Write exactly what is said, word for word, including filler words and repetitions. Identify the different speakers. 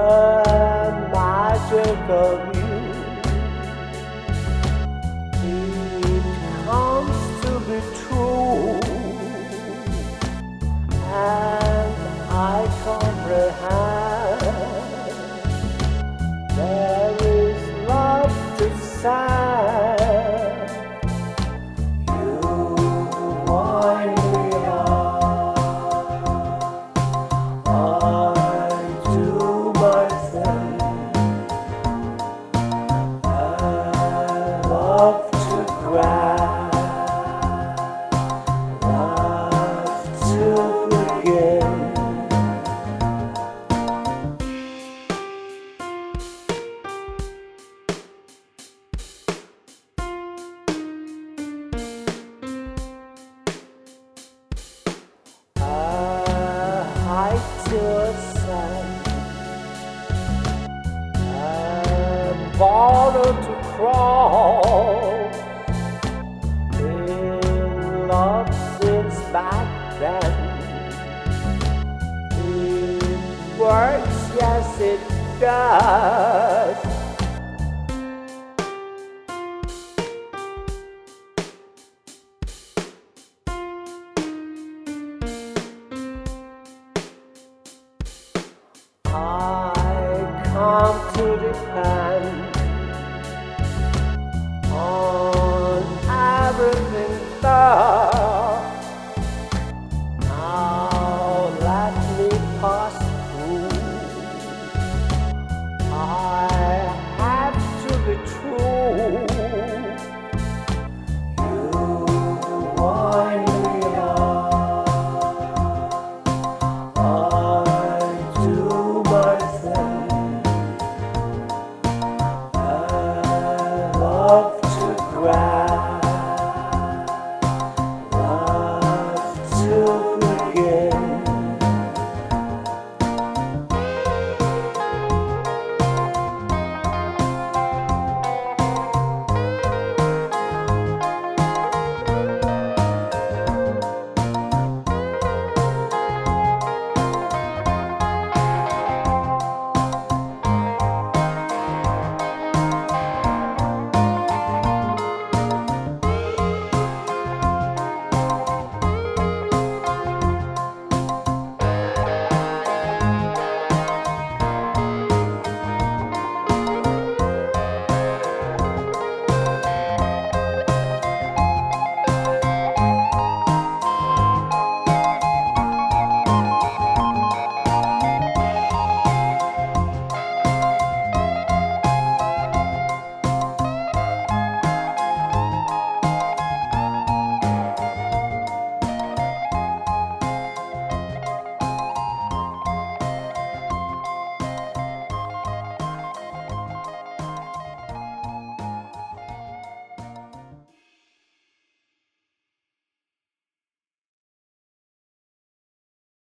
Speaker 1: the magic of you. It comes to be true, and I comprehend there is love to send. You wind me up, I do my thing. I love to grab, love to begin. A height to ascend, a border to cross. In love since back then, it works, yes it does. I come